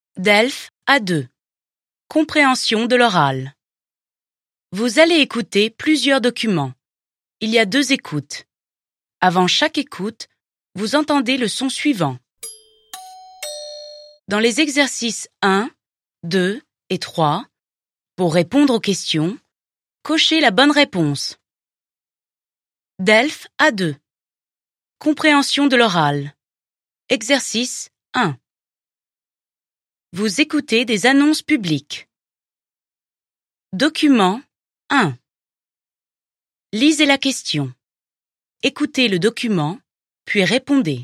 DELF A2. Compréhension de l'oral. Vous allez écouter plusieurs documents. Il y a 2 écoutes. Avant chaque écoute, vous entendez le son suivant. Dans les exercices 1, 2 et 3, pour répondre aux questions, cochez la bonne réponse. DELF A2. Compréhension de l'oral. Exercice 1. Vous écoutez des annonces publiques. Document 1. Lisez la question. Écoutez le document, puis répondez.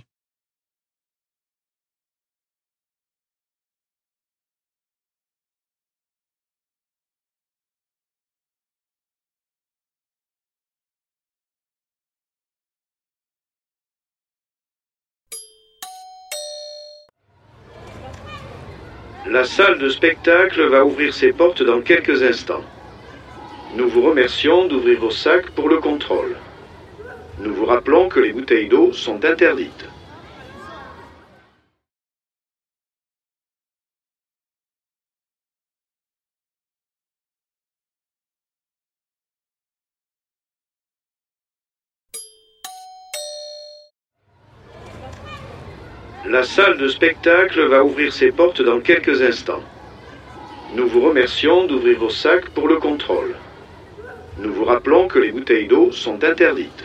La salle de spectacle va ouvrir ses portes dans quelques instants. Nous vous remercions d'ouvrir vos sacs pour le contrôle. Nous vous rappelons que les bouteilles d'eau sont interdites. La salle de spectacle va ouvrir ses portes dans quelques instants. Nous vous remercions d'ouvrir vos sacs pour le contrôle. Nous vous rappelons que les bouteilles d'eau sont interdites.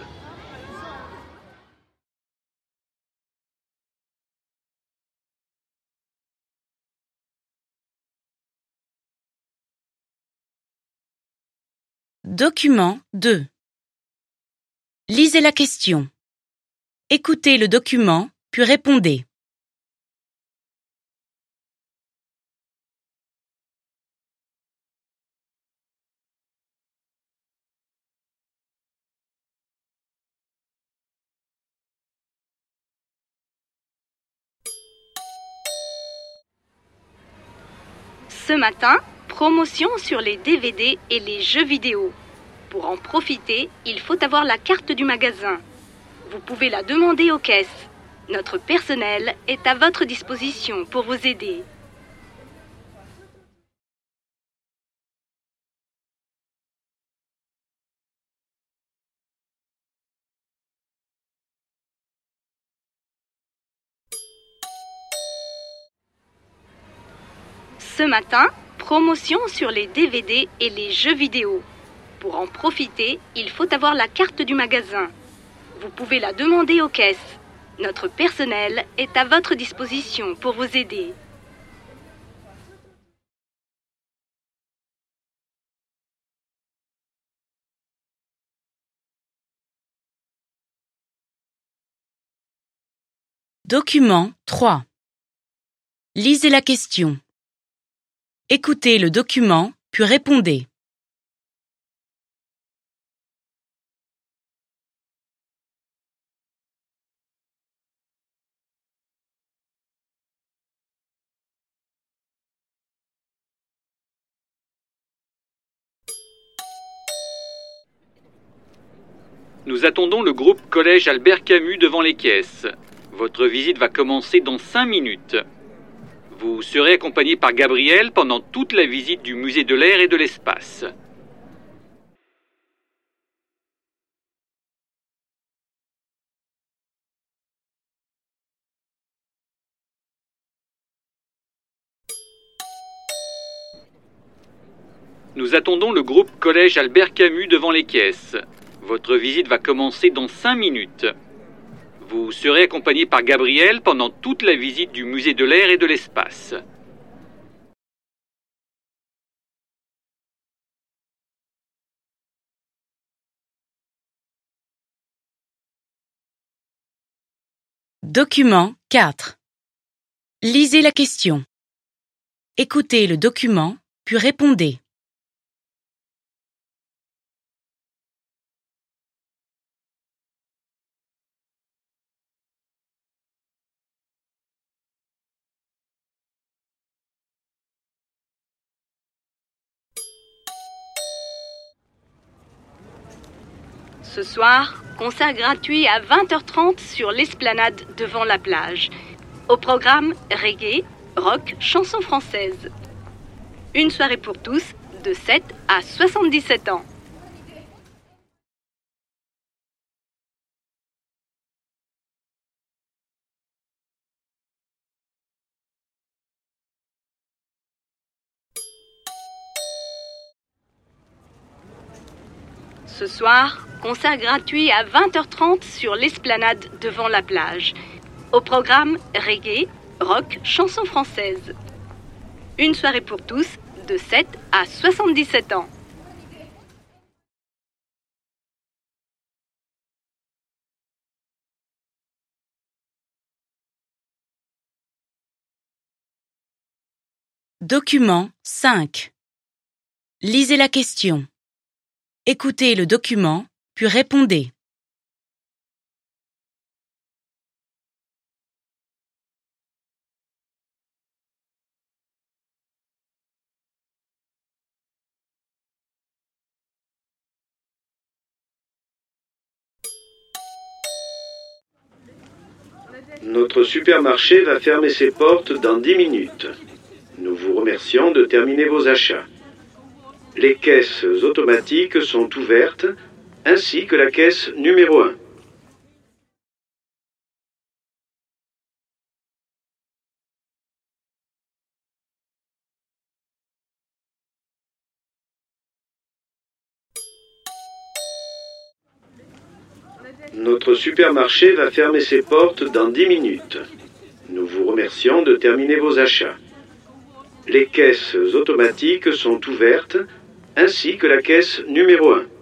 Document 2. Lisez la question. Écoutez le document, puis répondez. Ce matin, promotion sur les DVD et les jeux vidéo. Pour en profiter, il faut avoir la carte du magasin. Vous pouvez la demander aux caisses. Notre personnel est à votre disposition pour vous aider. Ce matin, promotion sur les DVD et les jeux vidéo. Pour en profiter, il faut avoir la carte du magasin. Vous pouvez la demander aux caisses. Notre personnel est à votre disposition pour vous aider. Document 3. Lisez la question. Écoutez le document, puis répondez. Nous attendons le groupe Collège Albert Camus devant les caisses. Votre visite va commencer dans 5 minutes. Vous serez accompagné par Gabriel pendant toute la visite du musée de l'air et de l'espace. Nous attendons le groupe Collège Albert Camus devant les caisses. Votre visite va commencer dans 5 minutes. Vous serez accompagné par Gabriel pendant toute la visite du musée de l'air et de l'espace. Document 4. Lisez la question. Écoutez le document, puis répondez. Ce soir, concert gratuit à 20h30 sur l'esplanade devant la plage. Au programme reggae, rock, chanson française. Une soirée pour tous, de 7 à 77 ans. Ce soir, concert gratuit à 20h30 sur l'esplanade devant la plage. Au programme, reggae, rock, chanson française. Une soirée pour tous, de 7 à 77 ans. Document 5. Lisez la question. Écoutez le document, puis répondez. Notre supermarché va fermer ses portes dans 10 minutes. Nous vous remercions de terminer vos achats. Les caisses automatiques sont ouvertes, ainsi que la caisse numéro 1. Notre supermarché va fermer ses portes dans 10 minutes. Nous vous remercions de terminer vos achats. Les caisses automatiques sont ouvertes, ainsi que la caisse numéro 1.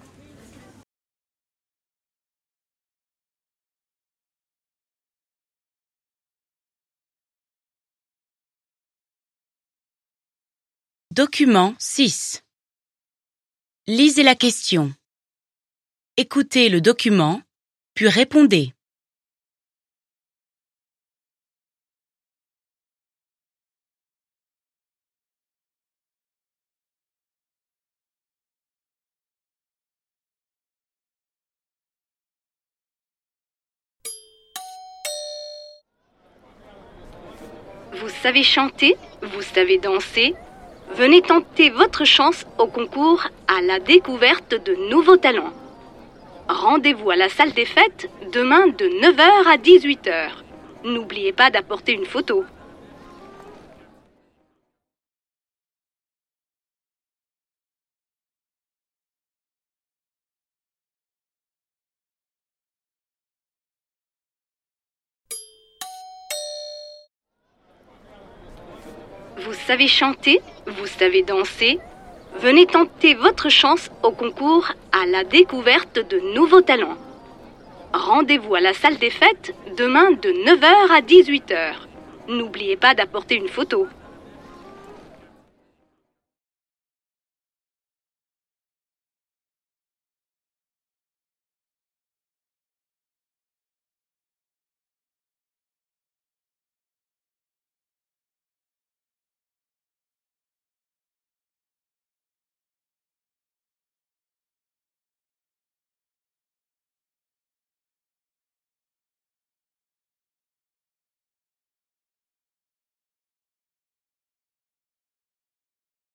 Document 6. Lisez la question. Écoutez le document, puis répondez. Vous savez chanter? Vous savez danser? Venez tenter votre chance au concours à la découverte de nouveaux talents. Rendez-vous à la salle des fêtes demain de 9h à 18h. N'oubliez pas d'apporter une photo. Vous savez chanter? Vous savez danser? Venez tenter votre chance au concours à la découverte de nouveaux talents. Rendez-vous à la salle des fêtes demain de 9h à 18h. N'oubliez pas d'apporter une photo.